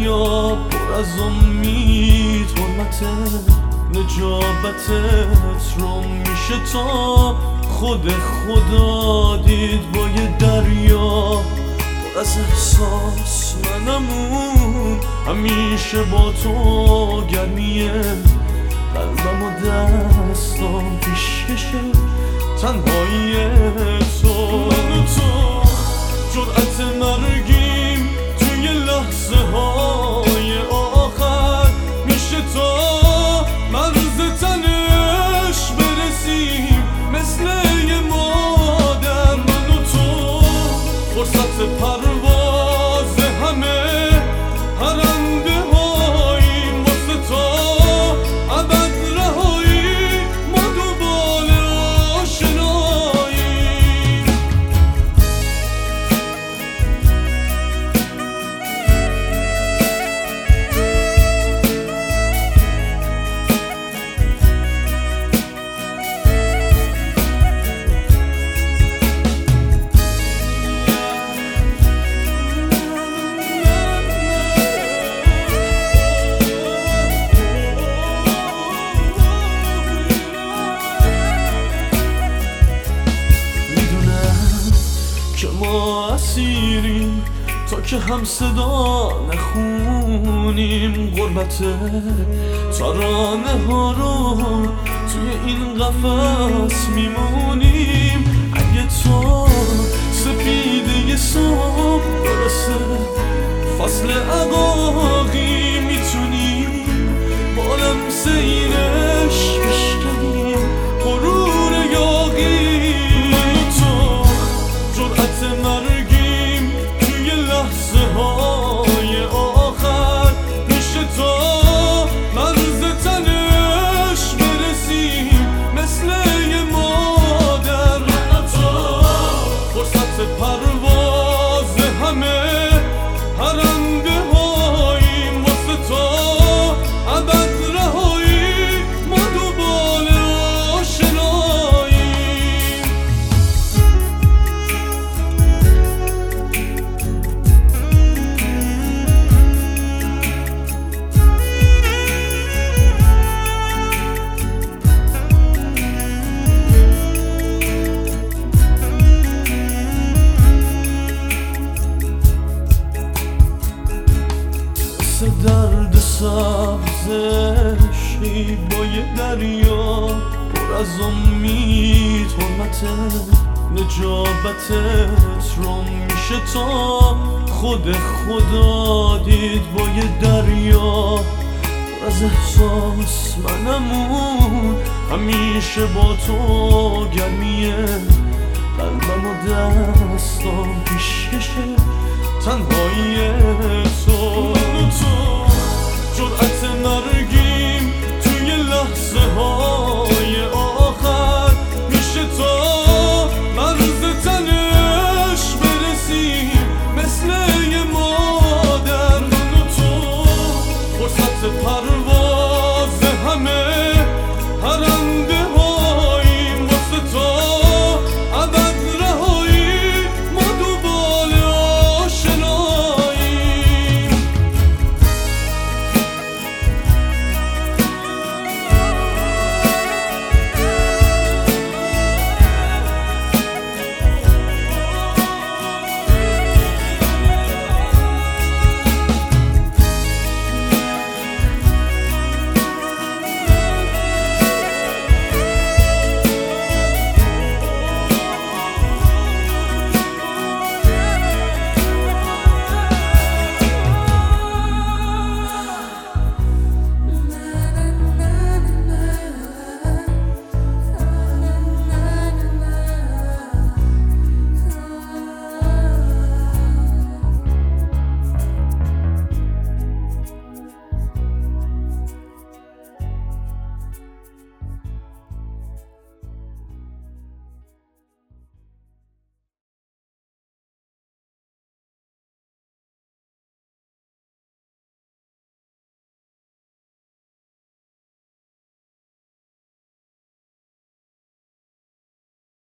دریا پر از امید حرمتت نجابتت رو میشه تا خود خدا دید با یه دریا پر از احساس منمون همیشه با تو گرمیه قلبم و دستام پیشکشه تنهایی تو من و تو جرأت مرگیم توی لحظه های آخر میشه تا مرز تنش برسیم مثل یه مادر من و تو فرصت پرواز همه پرنده هاییم واسه تا ابد رهایی ما دنبال آشناییم که ما اسیریم تا که هم صدا نخونیم غربت ترانه ها رو توی این قفس میمونیم اگه تا سپیده صبح برسه فصل عقاقی میتونیم با لمس اینش بشکنیم غرور یاقی جرأت مرگیم توی لحظه های آخر میشه تا مرز تنش برسیم مثل یه مادر من و تو فرصت پرواز همه پرنده هاییم واسه تا ابد رهایی ما دنبال آشناییم درد سبزشی با یه دریا پر از امید حرمتت نجابتت رو میشه تا خود خدا دید با یه دریا پر از احساس منمون همیشه با تو گرمیه قلبم و دستام پیشکشه تنهایی تو